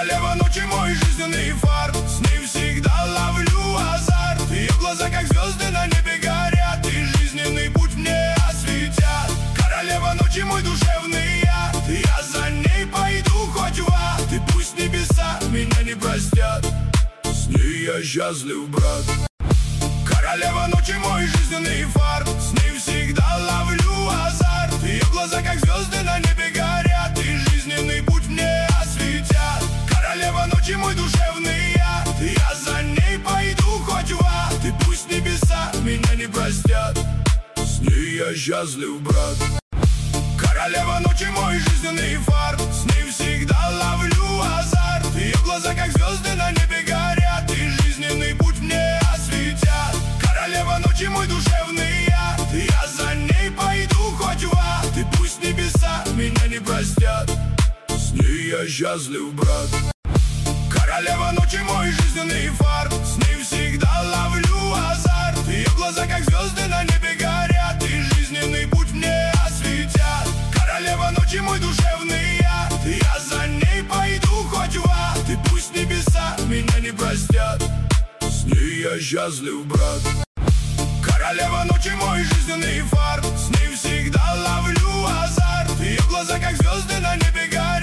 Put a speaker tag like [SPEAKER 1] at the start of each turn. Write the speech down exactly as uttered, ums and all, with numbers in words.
[SPEAKER 1] Королева ночи, мой жизненный фар. Сны всегда ловлю азарт. Ее глаза, как звезды на небе, горят, и жизненный путь мне осветят. Королева ночи, мой душевный яд. Я за ней пойду хоть в ад, и пусть небеса меня не простят. С ней я счастлив, брат. Королева ночи, мой жизненный фар. Сны всегда ловлю азарт. Ее глаза, как звезды на небе, горят, и жизненный путь мне осветят. Королева ночи, мой душевный яд. Я за ней пойду хоть в ад, и пусть небеса меня не простят. С ней я счастлив, брат. Королева ночи, мой жизненный фар. Сны всегда ловлю азарт. Ее глаза, как звезды на небе, горят, и жизненный путь мне осветят. Королева ночи, мой душевный яд. Я за ней пойду хоть в ад, и пусть небеса меня не простят. С ней я счастлив, брат. Королева ночи, мой жизненный фар. Сны всегда ловлю азарт. Ее глаза, как звезды на небе, горят, и жизненный путь мне осветят. Королева ночи, мой душевный яд. Я за ней пойду хоть в ад, и пусть небеса меня не простят. С ней я счастлив, брат. Королева ночи, мой жизненный фар. Сны всегда ловлю азарт. Ее глаза, как звезды на небе, горят.